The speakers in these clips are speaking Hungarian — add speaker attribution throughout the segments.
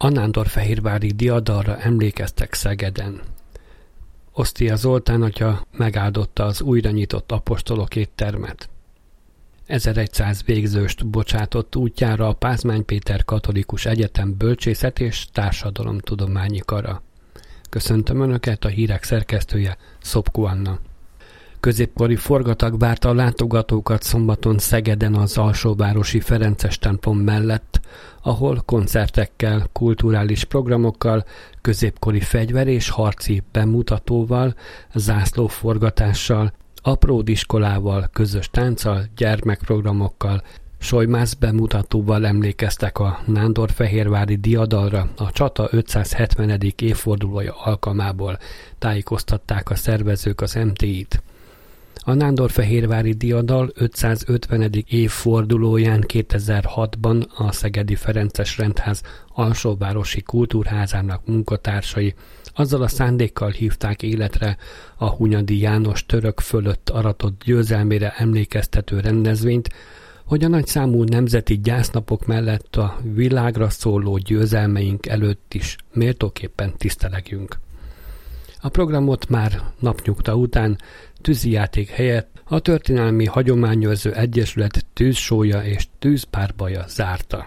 Speaker 1: A nándorfehérvári diadalra emlékeztek Szegeden. Osztia Zoltán atya megáldotta az újra nyitott apostolok éttermet. 1100 végzőst bocsátott útjára a Pázmány Péter Katolikus Egyetem Bölcsészet és Társadalomtudományi Kara. Köszöntöm Önöket, a hírek szerkesztője, Szopko Anna. Középkori forgatag várta a látogatókat szombaton Szegeden az Alsóvárosi Ferences templom mellett, ahol koncertekkel, kulturális programokkal, középkori fegyver- és harci bemutatóval, zászlóforgatással, apródiskolával, közös tánccal, gyermekprogramokkal, solymász bemutatóval emlékeztek a nándorfehérvári diadalra a csata 570. évfordulója alkalmából, tájékoztatták a szervezők az MTI-t. A nándorfehérvári diadal 550. évfordulóján 2006-ban a Szegedi Ferences Rendház Alsóvárosi Kultúrházának munkatársai azzal a szándékkal hívták életre a Hunyadi János török fölött aratott győzelmére emlékeztető rendezvényt, hogy a nagyszámú nemzeti gyásznapok mellett a világra szóló győzelmeink előtt is méltóképpen tisztelegjünk. A programot már napnyugta után tűzijáték helyett a Történelmi Hagyományőrző Egyesület tűzsója és tűzpárbaja zárta.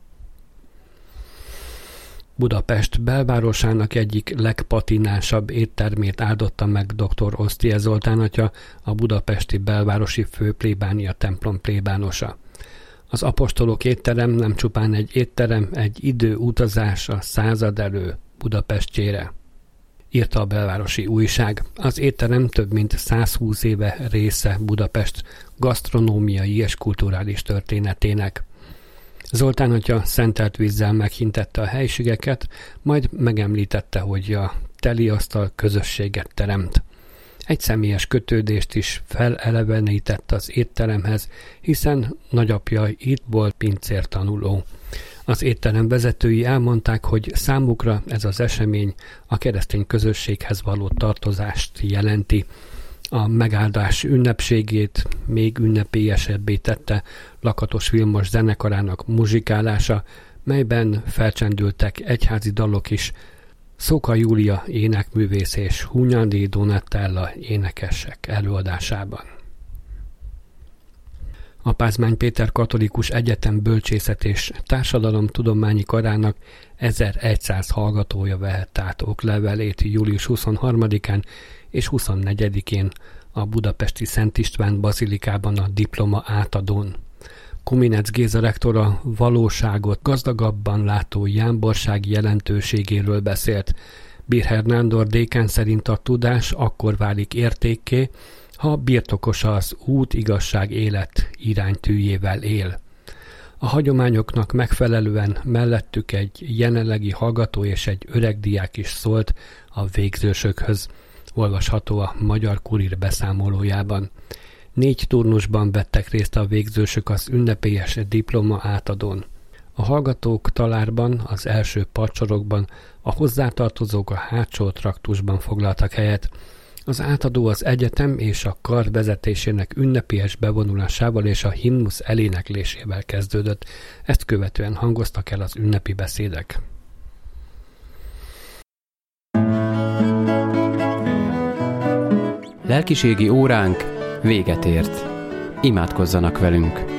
Speaker 1: Budapest belvárosának egyik legpatinásabb éttermét áldotta meg dr. Osztia Zoltán atya, a budapesti belvárosi főplébánia templom plébánosa. Az apostolok étterem nem csupán egy étterem, egy időutazás a század elő Budapestjére, írta a belvárosi újság. Az étterem több mint 120 éve része Budapest gasztronómiai és kulturális történetének. Zoltán atya szentelt vízzel meghintette a helységeket, majd megemlítette, hogy a teliasztal közösséget teremt. Egy személyes kötődést is felelevenített az étteremhez, hiszen nagyapja itt volt pincértanuló. Az étterem vezetői elmondták, hogy számukra ez az esemény a keresztény közösséghez való tartozást jelenti. A megáldás ünnepségét még ünnepélyesebbé tette Lakatos Vilmos zenekarának muzsikálása, melyben felcsendültek egyházi dalok is, Szóka Júlia énekművész és Hunyadi Donatella énekesek előadásában. A Pázmány Péter Katolikus Egyetem Bölcsészet és Társadalomtudományi Karának 1100 hallgatója vehette át oklevelét július 23-án és 24-én a budapesti Szent István bazilikában a diploma átadón. Kuminec Géza rektor a valóságot gazdagabban látó jámborság jelentőségéről beszélt. Birher Nándor dékán szerint a tudás akkor válik értékké, ha birtokosa az út, igazság, élet iránytűjével él. A hagyományoknak megfelelően mellettük egy jelenlegi hallgató és egy öreg diák is szólt a végzősökhöz, olvasható a Magyar Kurír beszámolójában. 4 turnusban vettek részt a végzősök az ünnepélyes diploma átadón. A hallgatók talárban, az első padsorokban, a hozzátartozók a hátsó traktusban foglaltak helyet. Az átadó az egyetem és a kar vezetésének ünnepélyes bevonulásával és a himnusz eléneklésével kezdődött. Ezt követően hangoztak el az ünnepi beszédek.
Speaker 2: Lelkiségi óránk véget ért. Imádkozzanak velünk!